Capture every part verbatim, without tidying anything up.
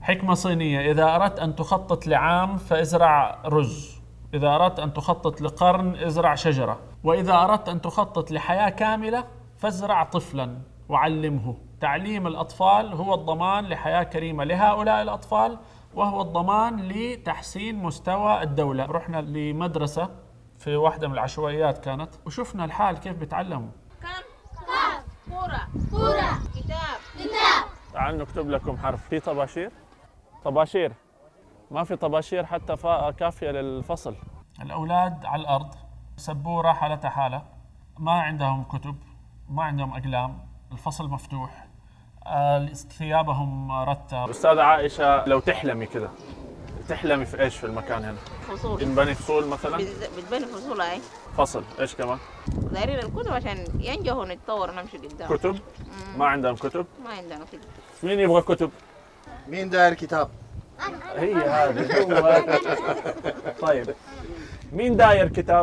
حكمة صينية: إذا أردت أن تخطط لعام فازرع رز، إذا أردت أن تخطط لقرن ازرع شجرة، وإذا أردت أن تخطط لحياة كاملة فازرع طفلا وعلمه. تعليم الأطفال هو الضمان لحياة كريمة لهؤلاء الأطفال، وهو الضمان لتحسين مستوى الدولة. رحنا لمدرسة في واحدة من العشوائيات كانت، وشفنا الحال كيف بيتعلموا. كم كاف كورة كورة كتاب كتاب. تعال نكتب لكم حرف. في طباشير؟ طباشير. ما في طباشير حتى كافية للفصل. الأولاد على الأرض، سبورة حالتها حالة، ما عندهم كتب، ما عندهم أقلام، الفصل مفتوح، آه، ثيابهم رتة. أستاذة عائشة، لو تحلمي كذا تحلمي في إيش في المكان هنا؟ فصول. ينبني فصول مثلا؟ بتبني فصول. أي فصل. إيش كمان؟ دايرين الكتب عشان ينجحوا نتطور نمشي قدام. كتب؟ مم. ما عندهم كتب؟ ما عندنا كتب. مين يبغى كتب؟ مين داير كتاب؟ هي هذه هو. طيب مين داير كتاب؟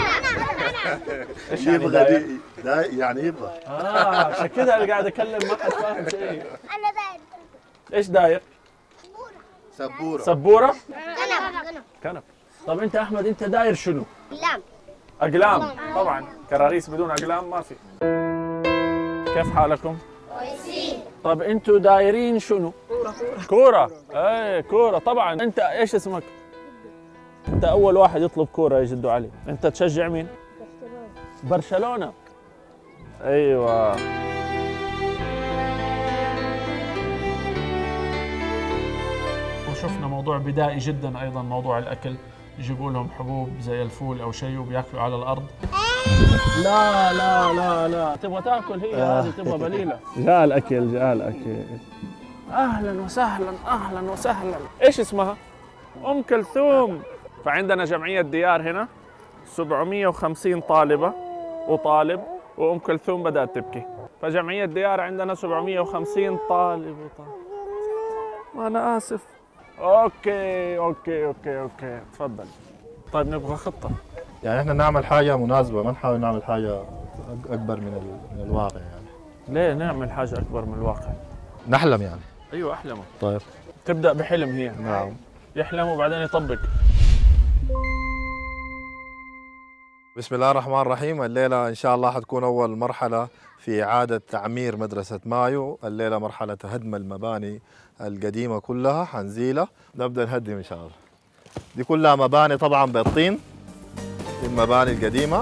ايش يعني داير؟ داير يعني يبغى. اه عشان كذا انا قاعد اكلم ما حد فاهم شيء. انا داير. ايش داير؟ سبورة. سبورة؟ كنب. كنب. طب انت احمد انت داير شنو؟ اقلام. اقلام. طبعا كراريس بدون اقلام ما في. كيف حالكم؟ كويسين. طب انتوا دايرين شنو؟ كورة. كورة. ايه كورة طبعا. انت ايش اسمك؟ انت اول واحد يطلب كورة يجدوا عليه. انت تشجع مين؟ برشلونة. ايوه. وشفنا موضوع بدائي جدا ايضا، موضوع الاكل، يجيبوا لهم حبوب زي الفول او شيء وبياكلوا على الارض. لا لا لا لا تبغى تاكل هي هذه تبغى بليله. جاء الاكل جاء الاكل. اهلا وسهلا اهلا وسهلا. ايش اسمها؟ ام كلثوم. فعندنا جمعيه ديار هنا سبعمئة وخمسين طالبه وطالب، وام كلثوم بدات تبكي. فجمعيه ديار عندنا سبعمئة وخمسين طالب وطالب. وانا اسف. اوكي اوكي اوكي اوكي تفضل. طيب نبغى خطه. يعني احنا نعمل حاجة مناسبة، ما نحاول نعمل حاجة أكبر من من الواقع يعني. ليه نعمل حاجه اكبر من الواقع؟ نحلم يعني. ايوه احلموا. طيب. تبدا بحلم هي. نعم. يحلم وبعدين يطبق. بسم الله الرحمن الرحيم. الليلة إن شاء الله حتكون أول مرحلة في إعادة تعمير مدرسة مايو. الليلة مرحلة هدم المباني القديمة كلها، حنزيلها نبدأ نهدم إن شاء الله. دي كلها مباني طبعا بالطين، دي المباني القديمة.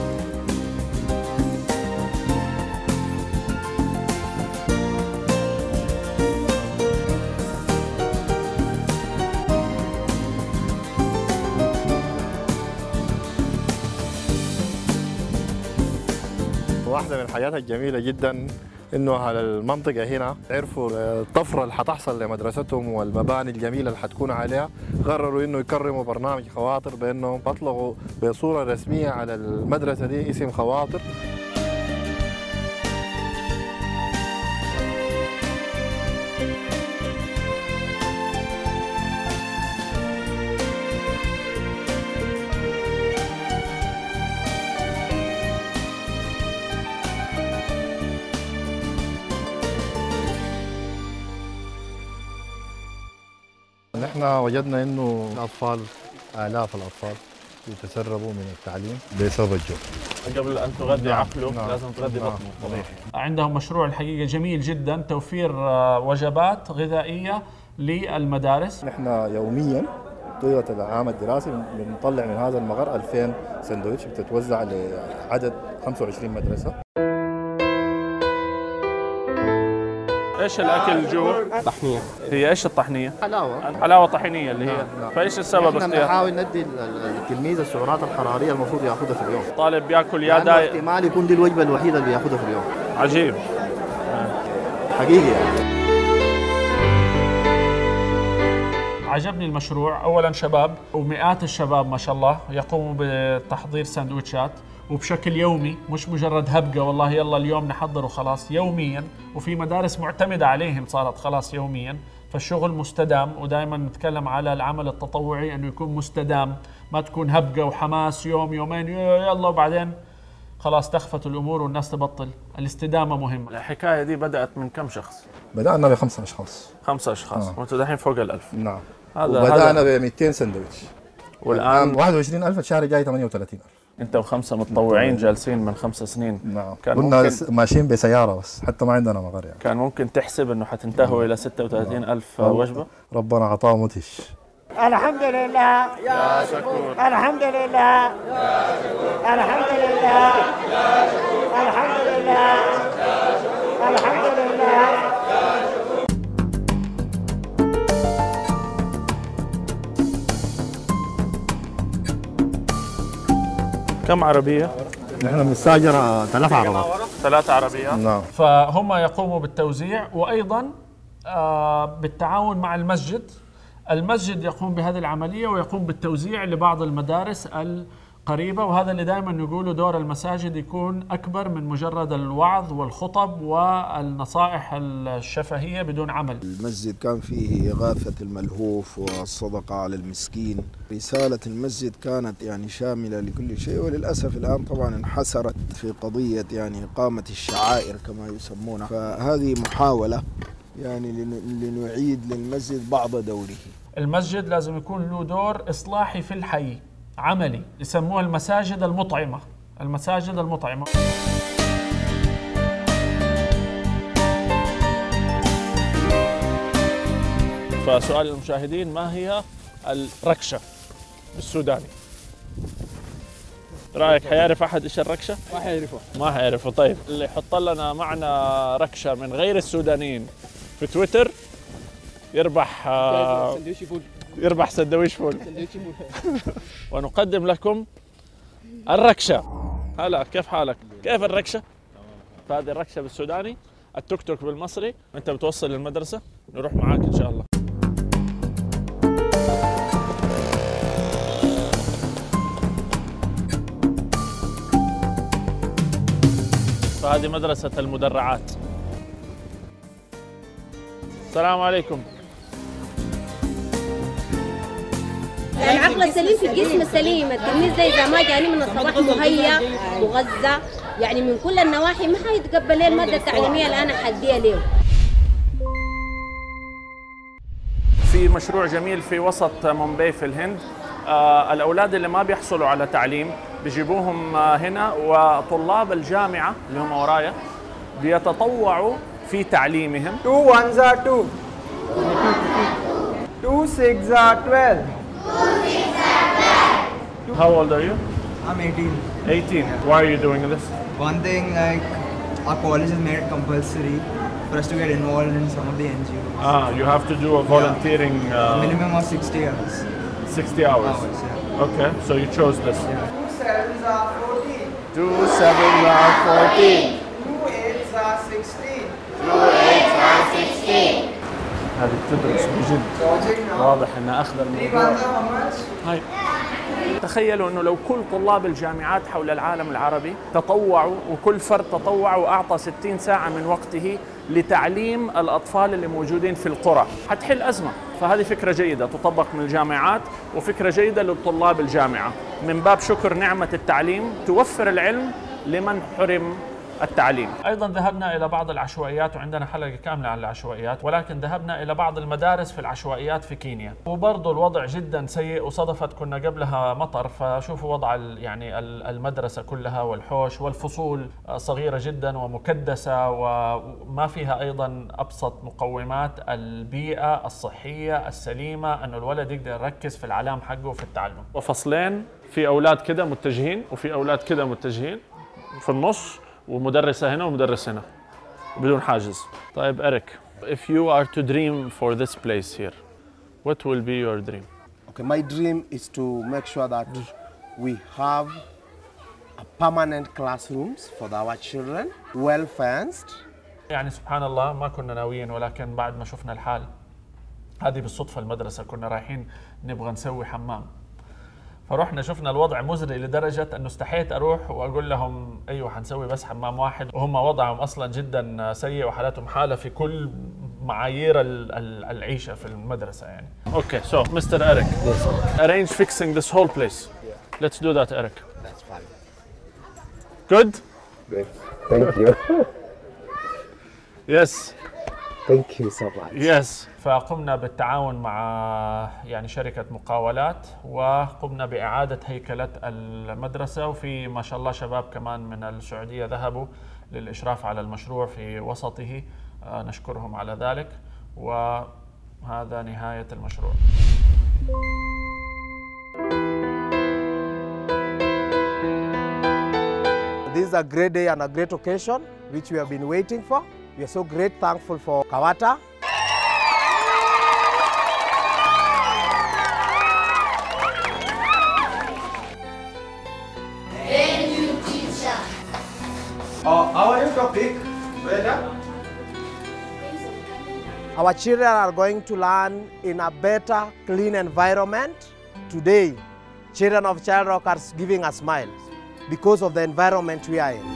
واحدة من الحاجات الجميلة جدا انه على المنطقة هنا عرفوا الطفرة اللي حتحصل لمدرستهم والمباني الجميلة اللي حتكون عليها، قرروا انه يكرموا برنامج خواطر بانهم اطلقوا بصورة رسمية على المدرسة دي اسم خواطر. نحن وجدنا انه الاطفال الاف الاطفال يتسربوا من التعليم بسبب الجوع. قبل ان تغذي نعم. عقله نعم. لازم تغذي نعم. بطنه. طبيعي. عندهم مشروع الحقيقه جميل جدا، توفير وجبات غذائيه للمدارس. نحن يوميا طيله العام الدراسي بنطلع من هذا المغر ألفين سندويتش بتتوزع لعدد خمسة وعشرين مدرسه. ايش الاكل جوا؟ طحنية. هي ايش الطحنية؟ حلاوة. حلاوة طحينية اللي هي. نعم. نعم. فايش السبب احنا اختيار؟ بنحاول ندي التلميذ السعرات الحراريه المفروض ياخذها في اليوم. طالب بياكل يا لأنه داي. احتمال يكون دي الوجبه الوحيده اللي بياخذها في اليوم. عجيب. حقيقي يعني. عجبني المشروع. اولا شباب ومئات الشباب ما شاء الله يقوموا بتحضير سندويتشات وبشكل يومي، مش مجرد هبقة والله يلا اليوم نحضر وخلاص، يوميا. وفي مدارس معتمدة عليهم صارت خلاص يوميا، فالشغل مستدام. ودائما نتكلم على العمل التطوعي انه يكون مستدام، ما تكون هبقة وحماس يوم يومين يلا وبعدين خلاص تخفت الامور والناس تبطل. الاستدامه مهمه. الحكايه دي بدات من كم شخص؟ بدانا بخمسة اشخاص. خمسة اشخاص، آه. وانتم دحين فوق الألف. نعم. هذا بدانا ب مئتين سندويتش، والان واحد وعشرين ألف، الشهر الجاي ثمانية وثلاثين ألف. انت وخمسه متطوعين جالسين من خمس سنين. نعم. كان كنا ممكن ماشيين بسياره بس، حتى ما عندنا مقر يعني. كان ممكن تحسب انه حتنتهوا الى ستة وثلاثين ألف وجبه. ربنا عطاه مدهش. الحمد لله يا شكور، الحمد لله يا شكور، الحمد لله يا شكور، الحمد لله يا شكور، الحمد لله يا شكور. كم عربيه؟ نحن بنستاجر ثلاث عربات. ثلاث عربيات. نعم. فهم يقوموا بالتوزيع، وايضا آه بالتعاون مع المسجد. المسجد يقوم بهذه العملية ويقوم بالتوزيع لبعض المدارس القريبة، وهذا اللي دائما نقوله دور المساجد يكون أكبر من مجرد الوعظ والخطب والنصائح الشفهية بدون عمل. المسجد كان فيه إغاثة الملهوف والصدقة على المسكين. رسالة المسجد كانت يعني شاملة لكل شيء، وللأسف الآن طبعا انحسرت في قضية يعني إقامة الشعائر كما يسمونها. فهذه محاولة يعني لنعيد للمسجد بعض دوره. المسجد لازم يكون له دور إصلاحي في الحي، عملي، يسموها المساجد المطعمة. المساجد المطعمة. فسؤال المشاهدين، ما هي الركشة بالسوداني؟ رأيك حيعرف أحد إيش الركشة؟ ما حيعرفه. ما حيعرفه. طيب اللي يحط لنا معنا ركشة من غير السودانيين في تويتر يربح آه سندويش فول. يربح سندويش فول. سندويش فول. ونقدم لكم الركشة. هلا، كيف حالك؟ كيف الركشة؟ فهذه الركشة بالسوداني، التوك توك بالمصري. أنت بتوصل للمدرسة، نروح معاك إن شاء الله. فهذه مدرسة المدرعات. السلام عليكم. العقل السليم في الجسم السليم. التلميذ ده اذا ما جاني من الصباح مهيأ مغذى يعني من كل النواحي ما حيتقبل ليه الماده التعليميه اللي انا حديها له. في مشروع جميل في وسط مومباي في الهند. آه الاولاد اللي ما بيحصلوا على تعليم بيجيبوهم آه هنا، وطلاب الجامعه اللي هم ورايا بيتطوعوا في تعليمهم. two ones are two. two six are twelve. How old are you? I'm eighteen. eighteen. Why are you doing this? One thing, like our college has made it compulsory for us to get involved in some of the N G Os. Ah, you have to do a volunteering. Yeah. Uh, Minimum of sixty hours. sixty hours. Hours, yeah. Okay, so you chose this. Yeah. Two sevens are fourteen. Two sevens are fourteen. Two eights are sixteen. Two eights are sixteen. هذه بتدرس بجد. واضح انها اخذ Three الموضوع. ones are how much? هاي. تخيلوا انه لو كل طلاب الجامعات حول العالم العربي تطوعوا، وكل فرد تطوع واعطى ستين ساعة من وقته لتعليم الاطفال اللي موجودين في القرى، حتحل ازمة. فهذه فكرة جيدة تطبق من الجامعات، وفكرة جيدة للطلاب الجامعة من باب شكر نعمة التعليم، توفر العلم لمن حرم التعليم. أيضا ذهبنا إلى بعض العشوائيات، وعندنا حلقة كاملة عن العشوائيات، ولكن ذهبنا إلى بعض المدارس في العشوائيات في كينيا، وبرضه الوضع جدا سيء. وصدفت كنا قبلها مطر، فشوفوا وضع يعني المدرسة كلها والحوش والفصول صغيرة جدا ومكدسة، وما فيها أيضا أبسط مقومات البيئة الصحية السليمة أنه الولد يقدر يركز في العلام حقه في التعلم. وفصلين، في أولاد كده متجهين وفي أولاد كده متجهين في النص، ومدرسة هنا ومدرس هنا بدون حاجز. طيب إريك, if you are to dream for this place here, what will be your dream? Okay, my dream is to make sure that we have a permanent classrooms for our children, well fenced. يعني سبحان الله ما كنا ناويين، ولكن بعد ما شفنا الحال هذه بالصدفة المدرسة كنا رايحين نبغى نسوي حمام، فروحنا شفنا الوضع مزري لدرجة أنه استحيت أروح وأقول لهم أيوة حنسوي بس حمام واحد، وهم وضعهم أصلا جدا سيء وحالتهم حالة في كل معايير العيشة في المدرسة يعني. Okay, so Mister Eric, arrange fixing this whole place. Let's do that, Eric. That's fine. Good? Good. Thank you. Yes. Thank you so much. Yes. فقمنا بالتعاون مع يعني شركة مقاولات، وقمنا بإعادة هيكلة المدرسة، وفي ما شاء الله شباب كمان من السعودية ذهبوا للإشراف على المشروع في وسطه، نشكرهم على ذلك. وهذا نهاية المشروع. This is a great day and a great occasion which we have been waiting for. We are so great thankful for Kawata. Thank you, teacher. Uh, our new topic, well done. Our children are going to learn in a better, clean environment. Today, children of Child Rock are giving a smile because of the environment we are in.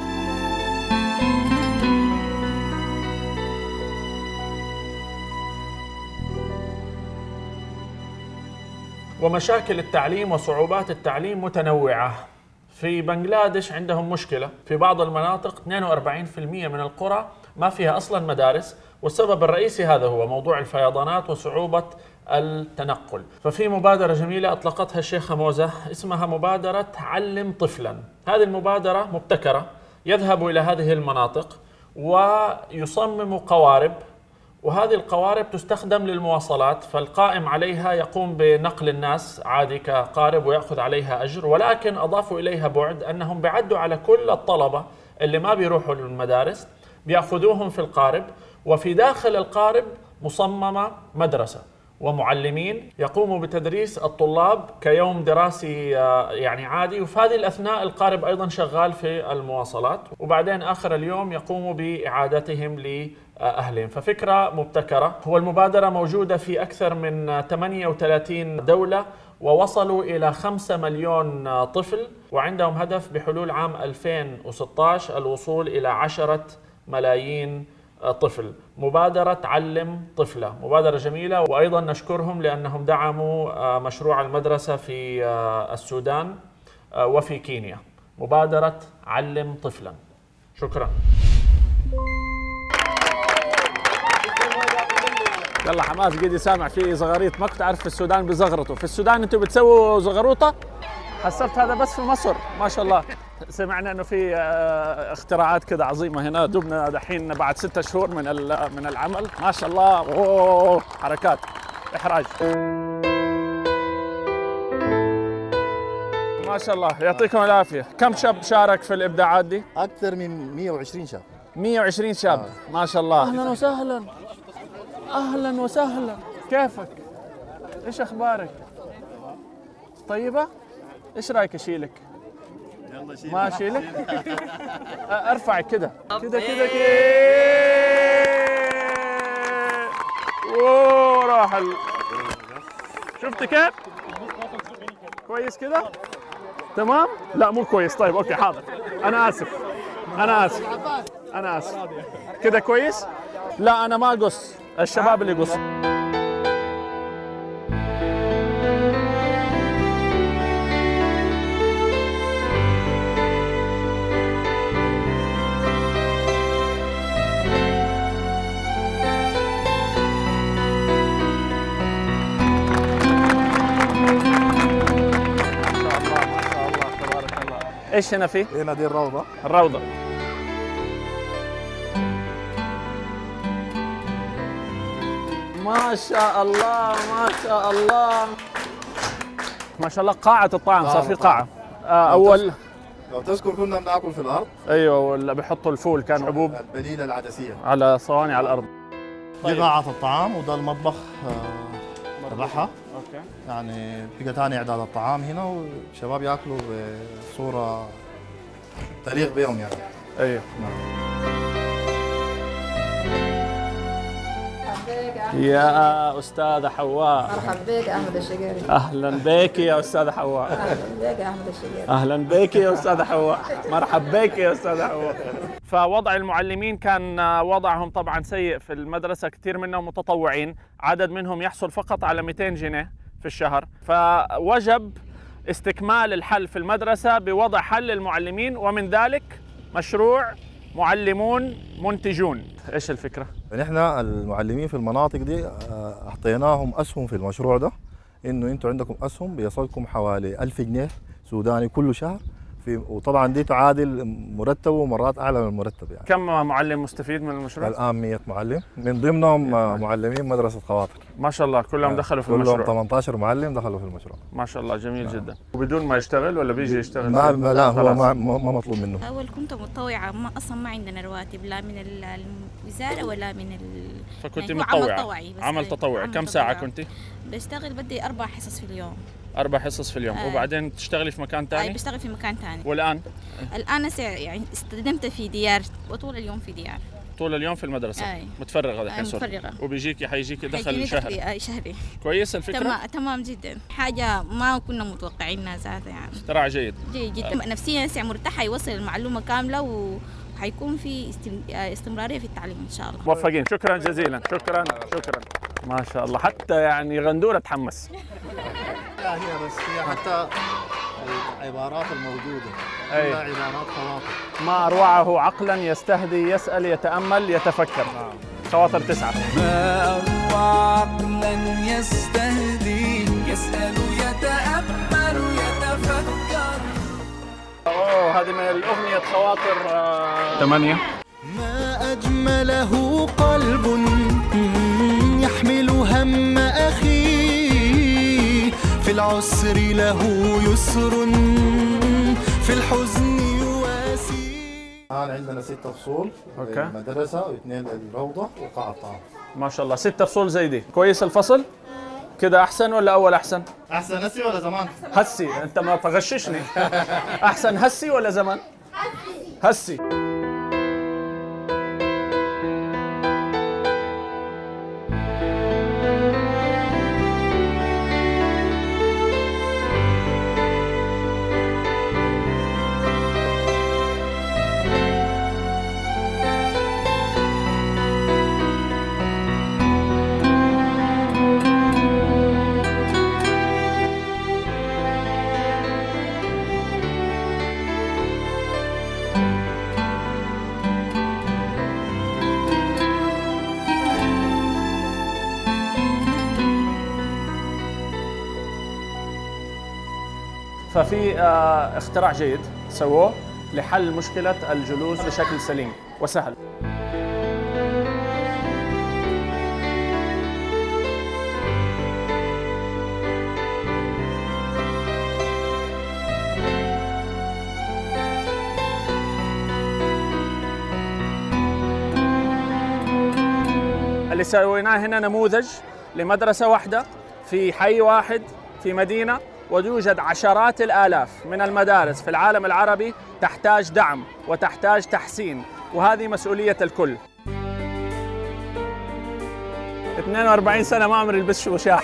ومشاكل التعليم وصعوبات التعليم متنوعة. في بنغلاديش عندهم مشكلة، في بعض المناطق اثنين وأربعين بالمئة من القرى ما فيها أصلاً مدارس، والسبب الرئيسي هذا هو موضوع الفيضانات وصعوبة التنقل. ففي مبادرة جميلة أطلقتها الشيخة موزة اسمها مبادرة علم طفلاً. هذه المبادرة مبتكرة، يذهب إلى هذه المناطق ويصمم قوارب، وهذه القوارب تستخدم للمواصلات، فالقائم عليها يقوم بنقل الناس عادي كقارب ويأخذ عليها أجر، ولكن أضافوا إليها بعد أنهم بيعدوا على كل الطلبة اللي ما بيروحوا للمدارس، بيأخذوهم في القارب، وفي داخل القارب مصممة مدرسة ومعلمين يقوموا بتدريس الطلاب كيوم دراسي يعني عادي، وفي هذه الأثناء القارب أيضا شغال في المواصلات، وبعدين آخر اليوم يقوموا بإعادتهم لأهلهم. ففكرة مبتكرة. هو المبادرة موجودة في أكثر من ثمانية وثلاثين دولة، ووصلوا إلى خمسة مليون طفل، وعندهم هدف بحلول عام ألفين وستة عشر الوصول إلى عشرة ملايين طفل. مبادرة علم طفلة مبادرة جميلة، وأيضا نشكرهم لأنهم دعموا مشروع المدرسة في السودان وفي كينيا. مبادرة علم طفلا. شكرا. يلا حماس، قيدي سامع في زغاريط، ما كنت عارف في السودان بزغرطوا. في السودان انتم بتسووا زغروطه؟ حسبت هذا بس في مصر. ما شاء الله. سمعنا انه في اختراعات كده عظيمه هنا، دوبنا دحين بعد ستة شهور من من العمل. ما شاء الله. اوه حركات احراج. ما شاء الله، يعطيكم العافيه. كم شاب شارك في الابداعات دي؟ اكثر من مئة وعشرين شاب. مئة وعشرين شاب. آه. ما شاء الله. اهلا وسهلا. اهلا وسهلا. كيفك؟ ايش اخبارك؟ طيبه؟ ايش رايك اشيلك؟ يلا شيلك. ما اشيلك؟ ارفعك كده كده كده كده. اوه راح ال... شفت كيف؟ كويس كده؟ تمام؟ لا مو كويس. طيب اوكي حاضر. انا اسف. انا اسف. انا اسف. كده كويس؟ لا انا ما اقص، الشباب اللي يقص. ايش هنا فيه؟ هنا دي الروضة. الروضة. ما شاء الله ما شاء الله ما شاء الله. قاعة الطعام صار في قاعة. آه اول لو تذكر كنا بناكل في الارض. ايوه، ولا بيحطوا الفول كان حبوب البليلة العدسية على صواني على الارض. طيب. دي قاعة الطعام وده المطبخ تبعها. اوكي. يعني بقى ثاني اعداد الطعام هنا، والشباب ياكلوا بصورة تليق بهم يعني. ايوه. يا أستاذة حواء. مرحبا بك يا أحمد الشقيري. أهلا بك يا أستاذة حواء. أهلا بك يا أحمد الشقيري. أهلا بك يا أستاذة حواء. مرحبا بك يا أستاذة حواء. فوضع المعلمين كان وضعهم طبعا سيء في المدرسة، كثير منهم متطوعين، عدد منهم يحصل فقط على مئتين جنيه في الشهر، فوجب استكمال الحل في المدرسة بوضع حل للمعلمين، ومن ذلك مشروع معلمون منتجون. إيش الفكرة؟ نحن المعلمين في المناطق دي أعطيناهم أسهم في المشروع ده، إنه أنتم عندكم أسهم بيصلكم حوالي ألف جنيه سوداني كل شهر، في وطبعا دي تعادل مرتبه ومرات أعلى من المرتب. يعني كم معلم مستفيد من المشروع؟ الآن مئة معلم، من ضمنهم معلمين مدرسة خواطر. ما شاء الله كلهم دخلوا في المشروع. كلهم ثمانية عشر معلم دخلوا في المشروع. ما شاء الله جميل نعم. جدا. وبدون ما يشتغل ولا بيجي يشتغل؟ ما لا هو ما, ما مطلوب منه. أول كنت متطوعة، ما أصلا ما عندنا رواتب لا من الوزارة ولا من ال فكنت متطوعة؟ عمل تطوعي. كم ساعة كنت؟ بشتغل بدي أربع حصص في اليوم. أربع حصص في اليوم. آه. وبعدين تشتغلي في مكان ثاني؟ أي بشتغل في مكان ثاني. والآن؟ الآن يعني استخدمت في ديار وطول اليوم في ديار. طول اليوم في المدرسة؟ أي. متفرغة الحين صرت؟ متفرغة. وبيجيكي حيجيكي دخل شهري؟ أي شهري. كويس الفكرة؟ تمام تمام جدا، حاجة ما كنا متوقعينها ذاتها يعني. اختراع جيد. جيد جدا. آه. نفسيا هسه مرتاحة، يوصل المعلومة كاملة و حيكون في استمرارية في التعليم إن شاء الله. موفقين، شكرا جزيلا. شكرا شكرا. ما شاء الله، حتى يعني غندورة تحمس. لا هي بس هي حتى العبارات الموجودة كلها عبارات خواطر. ما أروعه عقلا يستهدي يسأل يتأمل يتفكر. نعم. خواطر تسعة. ما أروع عقلا يستهدي يسأل يتأمل يتفكر. أوه هذه من الأغنية خواطر آه... ثمانية. ما أجمله قلب يحمل هم أخيه، في العسر له يسر في الحزن يواسي. الآن عندنا ست فصول في المدرسة واثنين للروضة وقاعة الطعام. ما شاء الله، ست فصول زي دي. كويس الفصل؟ كده أحسن ولا أول أحسن؟ أحسن هسي ولا زمان؟ هسي، أنت ما تغششني. أحسن هسي ولا زمان؟ هسي. ففي اختراع جيد سووه لحل مشكلة الجلوس بشكل سليم وسهل. اللي سويناه هنا نموذج لمدرسة واحدة في حي واحد في مدينة، ويوجد عشرات الآلاف من المدارس في العالم العربي تحتاج دعم وتحتاج تحسين، وهذه مسؤولية الكل. اثنين وأربعين سنة ما عمري لبست وشاح.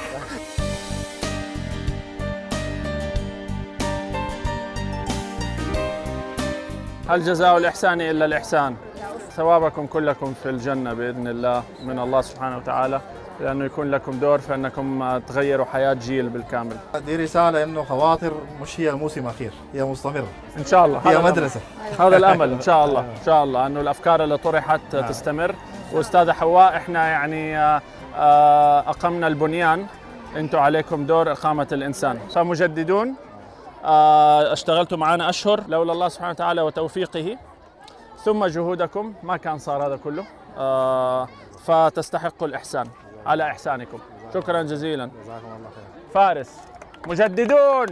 هل جزاء الإحسان إلا الإحسان؟ ثوابكم كلكم في الجنة بإذن الله من الله سبحانه وتعالى، لأنه يكون لكم دور في أنكم تغيروا حياة جيل بالكامل. دي رسالة إنه خواطر مش هي موسم أخير، هي مستمرة إن شاء الله. هي مدرسة. هذا الأمل إن شاء الله، إن شاء الله أنه الأفكار اللي طرحت تستمر. وأستاذة حواء، إحنا يعني أقمنا البنيان، أنتم عليكم دور إقامة الإنسان. فمجددون اشتغلتوا معنا أشهر، لولا الله سبحانه وتعالى وتوفيقه ثم جهودكم ما كان صار هذا كله، فتستحقوا الإحسان على إحسانكم. شكرا جزيلا. جزاكم الله خير. فارس، مجددون.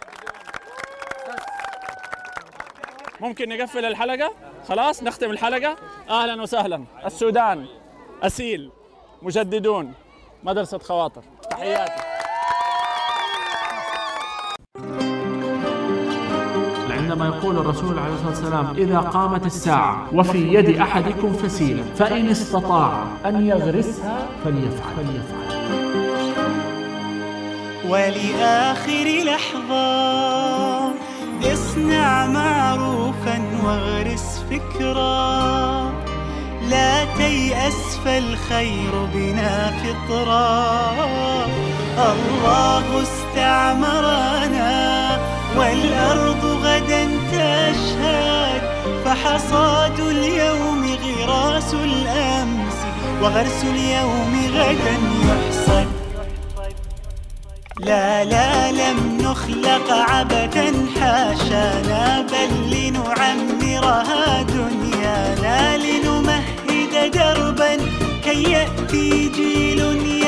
ممكن نقفل الحلقة؟ خلاص نختم الحلقة. أهلا وسهلا. السودان، أسيل، مجددون، مدرسة خواطر. تحياتي. عندما يقول الرسول عليه الصلاة والسلام: إذا قامت الساعة وفي يد أحدكم فسيلة فإن استطاع أن يغرسها فليفعل. فليفعل. ولآخر لحظة اصنع معروفا واغرس فكرا، لا تيأس فالخير بنا فطرا. الله استعمرنا والأرض غدا تشهد، فحصاد اليوم غراس الأمس، وغرس اليوم غدا يحصد. لا لا لم نخلق عبثا حاشانا، بل لنعمرها دنيانا، لنمهد دربا كي يأتي جيل